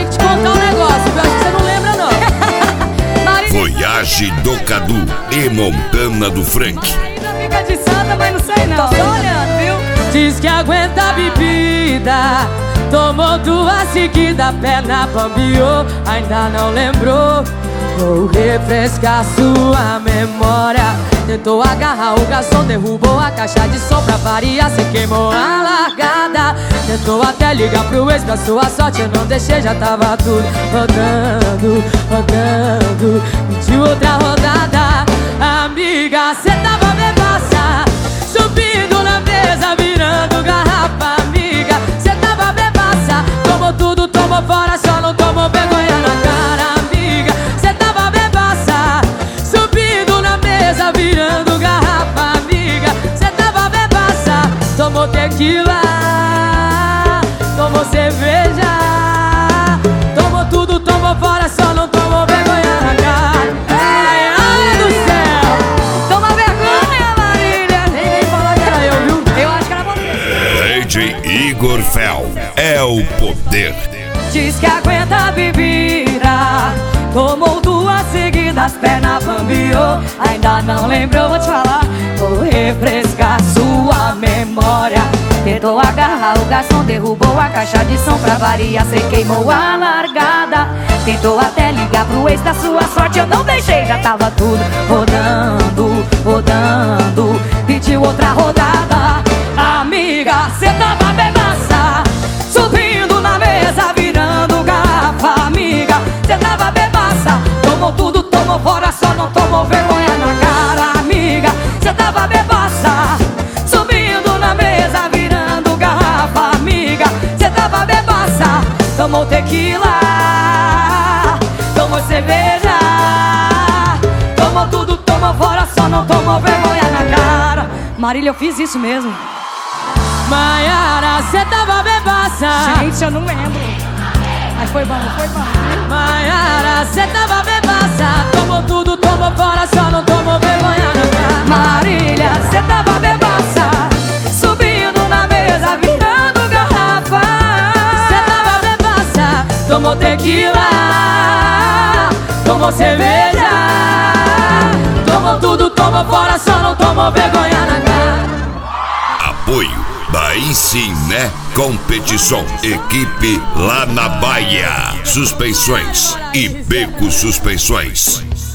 que te contar um negócio, viu? Acho que você não lembra, não. Voyage do Cadu e Montana do Frank. Ainda fica de santa, mas não sei não. Tô só olhando, viu? Diz que aguenta a bebida, tomou 2 seguidas, perna bambiou, ainda não lembrou. Vou refrescar sua memória. Tentou agarrar o garçom, derrubou a caixa de som pra variar, cê queimou a largada. Tentou até ligar pro ex, pra sua sorte eu não deixei, já tava tudo rodando, rodando. Pediu outra rodada. Amiga, cê tava bebaça, subindo na mesa, virando garrafa. Amiga, cê tava bebaça, tomou tudo, tomou fora, só não tomou vergonha na cara. Amiga, cê tava bebaça, subindo na mesa, virando garrafa. Amiga, cê tava bebaça, tomou tequila, tomou cerveja, tomou tudo, tomou fora, só não tomou vergonha na cara. Ai, ai do céu, toma vergonha, Marília. Ninguém falou que era eu, viu? Eu acho que era você. DJ Igor Fel é o poder. Diz que aguenta a bebida, tomou 2 seguidas, perna bambiou, ainda não lembrou, vou te falar. Vou refrescar sua memória. Tentou agarrar o garçom, derrubou a caixa de som pra variar, cê queimou a largada. Tentou até ligar pro ex, da sua sorte eu não deixei, já tava tudo rodando, rodando. Pediu outra rodada. Amiga, cê tava bebaça, subindo na mesa, virando garrafa. Amiga, cê tava bebaça, tomou tudo, tomou fora, só não tomou vergonha na cara. Amiga, cê tava bebaça, subindo na mesa, virando garrafa. Amiga, cê tava bebaça, tomou tequila, tomou cerveja, tomou tudo, tomou fora, só não tomou vergonha na cara. Marília, eu fiz isso mesmo. Maiara, cê tava bebaça. Gente, eu não lembro. Mas foi bom, foi bom. Maiara, cê tava bebaça, tomou tudo, tomou fora, só não tomou vergonha na cara. Marília, cê tava bebaça, subindo na mesa, virando garrafa. Cê tava bebaça, tomou tequila, tomou cerveja, tomou tudo, tomou fora, só não tomou vergonha na cara. Apoio Daí sim, né? Competição, equipe lá na Bahia. Suspensões e Beco Suspensões.